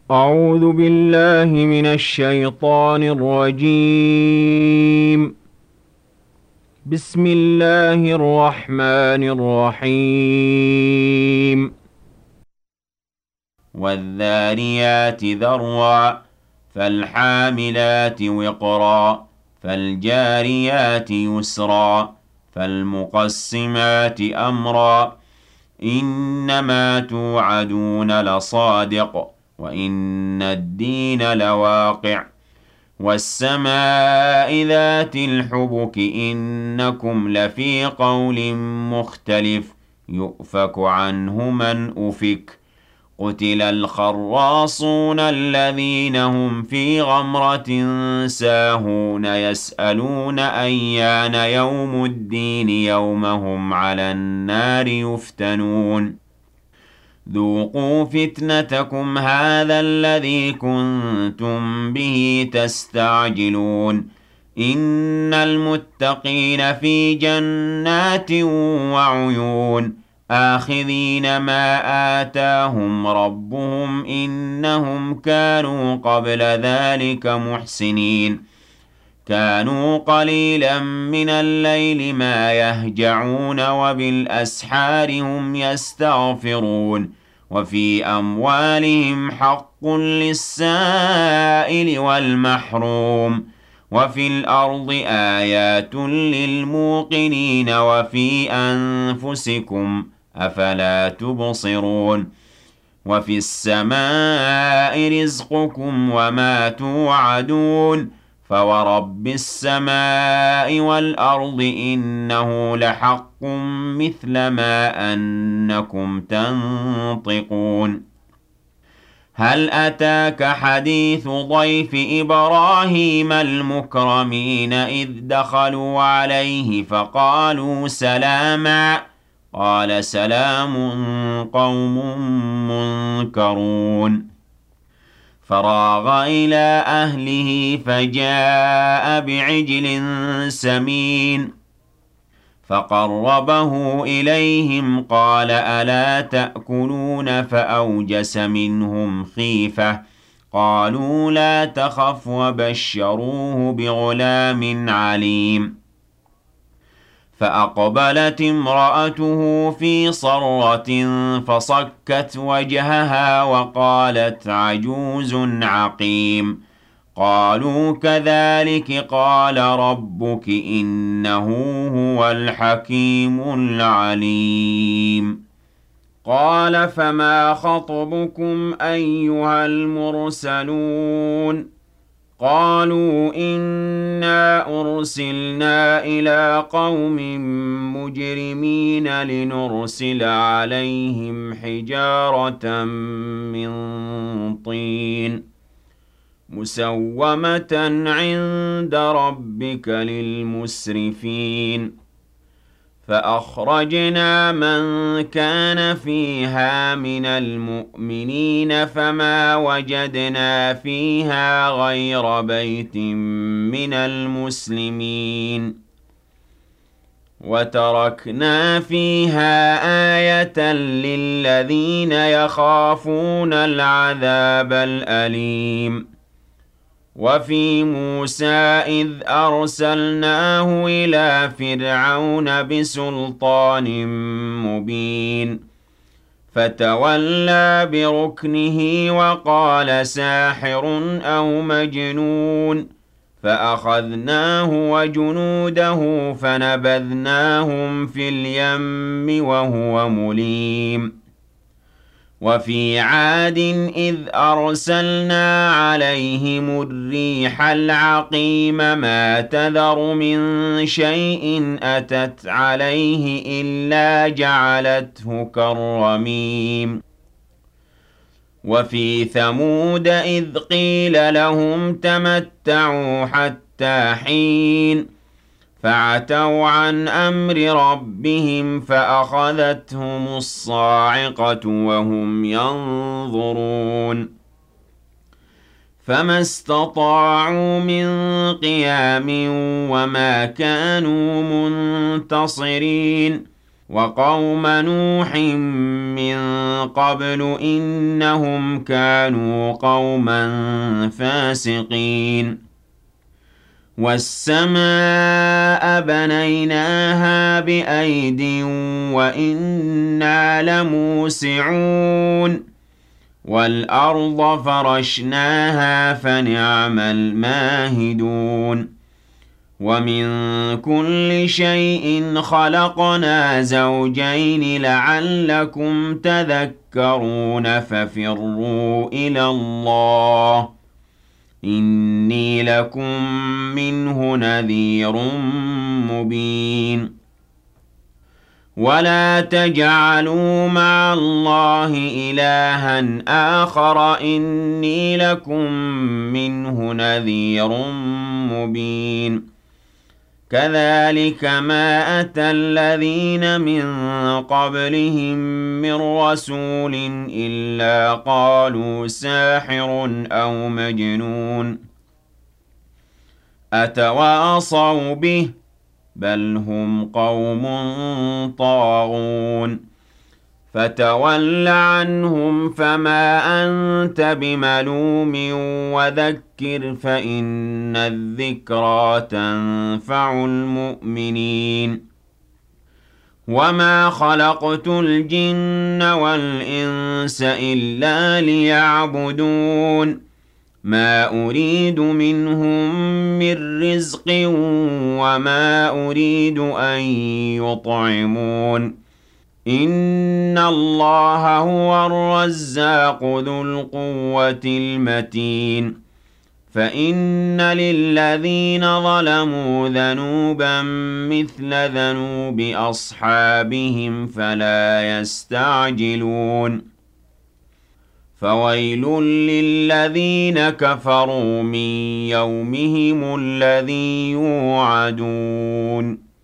أعوذ بالله من الشيطان الرجيم. بسم الله الرحمن الرحيم. والذاريات ذروا فالحاملات وقرا فالجاريات يسرا فالمقسمات أمرا إنما توعدون لصادق وإن الدين لواقع والسماء ذات الحبك إنكم لفي قول مختلف يؤفك عنه من أفك قتل الخراصون الذين هم في غمرة ساهون يسألون أيان يوم الدين يوم هم على النار يفتنون ذوقوا فتنتكم هذا الذي كنتم به تستعجلون إن المتقين في جنات وعيون آخذين ما آتاهم ربهم إنهم كانوا قبل ذلك محسنين كانوا قليلا من الليل ما يهجعون وبالأسحار هم يستغفرون وفي أموالهم حق للسائل والمحروم وفي الأرض آيات للموقنين وفي أنفسكم أفلا تبصرون وفي السماء رزقكم وما توعدون فورب السماء والأرض إنه لحق مثل ما أنكم تنطقون هل أتاك حديث ضيف إبراهيم المكرمين إذ دخلوا عليه فقالوا سلاما قال سلام قوم منكرون فراغ إلى أهله فجاء بعجل سمين فقربه إليهم قال ألا تأكلون فأوجس منهم خيفة قالوا لا تخف وبشروه بغلام عليم فأقبلت امرأته في صرة فصكت وجهها وقالت عجوز عقيم قالوا كذلك قال ربك إنه هو الحكيم العليم قال فما خطبكم أيها المرسلون قالوا إنا أرسلنا إلى قوم مجرمين لنرسل عليهم حجارة من طين مسومة عند ربك للمسرفين فأخرجنا من كان فيها من المؤمنين فما وجدنا فيها غير بيت من المسلمين وتركنا فيها آية للذين يخافون العذاب الأليم وفي موسى إذ أرسلناه إلى فرعون بسلطان مبين فتولى بركنه وقال ساحر أو مجنون فأخذناه وجنوده فنبذناهم في اليم وهو مليم وفي عاد إذ أرسلنا عليهم الريح العقيم ما تذر من شيء أتت عليه إلا جعلته كالرميم وفي ثمود إذ قيل لهم تمتعوا حتى حين فعتوا عن أمر ربهم فأخذتهم الصاعقة وهم ينظرون فما استطاعوا من قيام وما كانوا منتصرين وقوم نوح من قبل إنهم كانوا قوما فاسقين والسماء بنيناها بأيد وإنا لموسعون والأرض فرشناها فنعم الماهدون ومن كل شيء خلقنا زوجين لعلكم تذكرون ففروا إلى الله إني لكم منه نذير مبين ولا تجعلوا مع الله إلها آخر إني لكم منه نذير مبين كذلك ما أتى الذين من قبلهم من رسول إلا قالوا ساحر أو مجنون أتواصوا به بل هم قوم طاغون فتول عنهم فما أنت بملوم وذكر فإن الذكرى تنفع المؤمنين وما خلقت الجن والإنس إلا ليعبدون ما أريد منهم من رزق وما أريد أن يطعمون إن الله هو الرزاق ذو القوة المتين فإن للذين ظلموا ذنوبا مثل ذنوب أصحابهم فلا يستعجلون فويل للذين كفروا من يومهم الذي يوعدون